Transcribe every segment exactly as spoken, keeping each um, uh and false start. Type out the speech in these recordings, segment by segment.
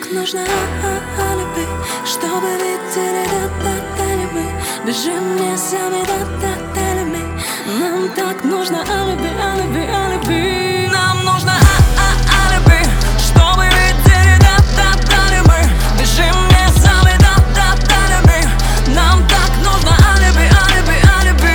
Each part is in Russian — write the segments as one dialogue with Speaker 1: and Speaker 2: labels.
Speaker 1: нужно алиби, чтобы видели, да-да-дали мы. Бежим не сами, да-да-дали мы. Нам так нужно алиби, алиби, алиби. Нам нужно алиби, чтобы видели, да-да-дали мы. Бежим не сами, да-да-дали мы. Нам так нужно алиби, алиби, алиби.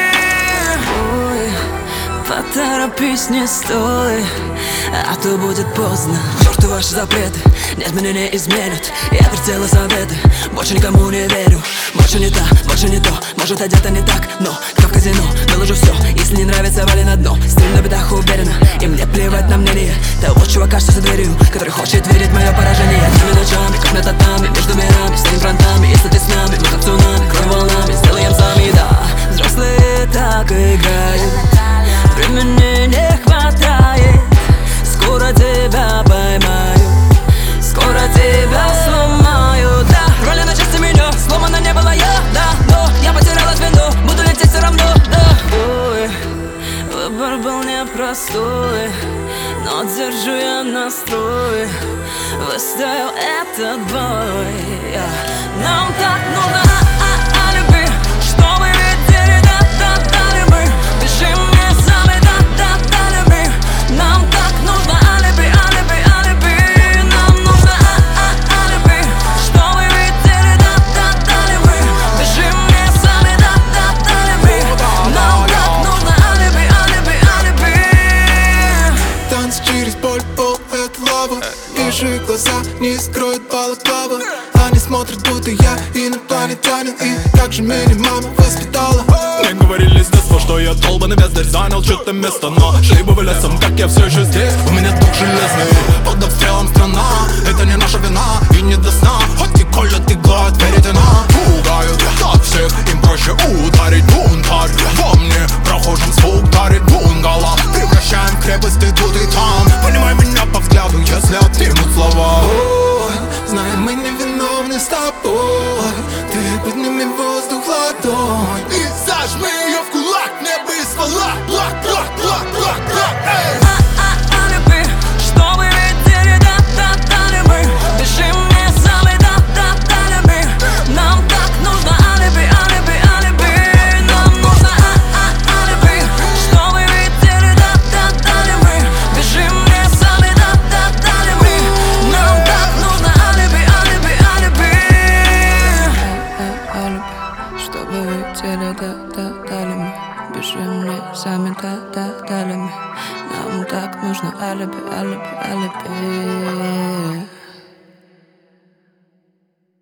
Speaker 1: Ой, поторопись, не стой, а то будет поздно. Черту ваши запреты, нет, меня не изменят. Я вертела советы, больше никому не верю. Больше не та, больше не то, может одета не так. Но кто в казино, выложу все. Если не нравится, вали на дно. Стиль на бедах уверенно, и мне плевать на мнение того чувака, что за дверью, который хочет верить в мое поражение. Днями ночами, как на татами, между мирами, стоим фронтами. Если ты с нами, мы как цунами, кроем волнами, сделаем сами, да. Взрослые так играют, времени не хватает. Скоро тебя поймаю, скоро тебя сломаю, да. Роли на части меня, сломана не была я, да. Но я потеряла звено, буду лететь все равно, да. Ой, выбор был непростой, но держу я настрой. Выстоял этот бой. Нам так нужно алиби, чтобы видели, да-да-дали мы. Бежим не сами, да-да-дали мы. Нам так нужно алиби, алиби, алиби. Нам нужно алиби, чтобы видели, да-да-дали мы. Бежим не сами, да-да-дали мы. Нам так нужно алиби, алиби, алиби.
Speaker 2: Танцы через боль, пол — это лава. Вижу их глаза, не скроют балаклава. Они смотрят, будто я инопланетянин. И как же меня мама воспитала.
Speaker 3: Мне говорили с детства, что я долбанный бездарь, занял что-то место. Но шли бы вы лесом, как я все еще здесь. У меня дух железный, под обстрелом страна. Это не наша вина и не до сна. Хоть и колят иглы, верить она. Пугают, как всех, им проще ударить. Бунтарь во мне, прохожим звук дарит бунгало. Превращаем в крепость и тут и там. Понимай меня по взгляду, если отнимут слова.
Speaker 2: Ой, знаем, мы не виновны с тобой. Ты подними воздух ладонь
Speaker 3: И зажми ее в кулак, небо и ствола. Блак, блак, блак, блак, блак, эй.
Speaker 1: Алиби, чтобы видели, да-да-дали мы. Бежим не сами, да-да-дали мы. Нам так нужно алиби, алиби, алиби. Нам нужно алиби, чтобы видели, да-да-дали мы. Бежим не сами, да-да-дали мы. Нам так нужно алиби, алиби, алиби. Алиби, чтобы видели, да-да-дали мы. Бежим не сами, да-да-дали мы. Нам так нужно алиби, алиби, алиби.